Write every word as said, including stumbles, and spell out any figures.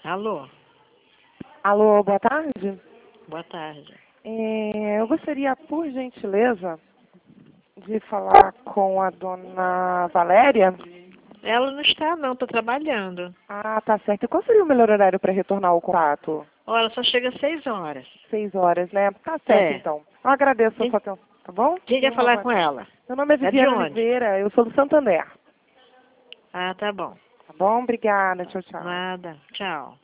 Alô? Alô, boa tarde. Boa tarde. É, eu gostaria, por gentileza, de falar com a dona Valéria. Ela não está, não. Está trabalhando. Ah, tá certo. E qual seria o melhor horário para retornar ao contato? Ó, ela só chega às seis horas. Seis horas, né? Tá certo, É. então. Eu agradeço a Quem, sua atenção, tá bom? quem E quer uma falar boa com tarde. ela? Meu nome é É de Viviane onde? Oliveira, eu sou do Santander. Ah, tá bom. Tá bom? Obrigada, tchau, tchau. Nada. Tchau.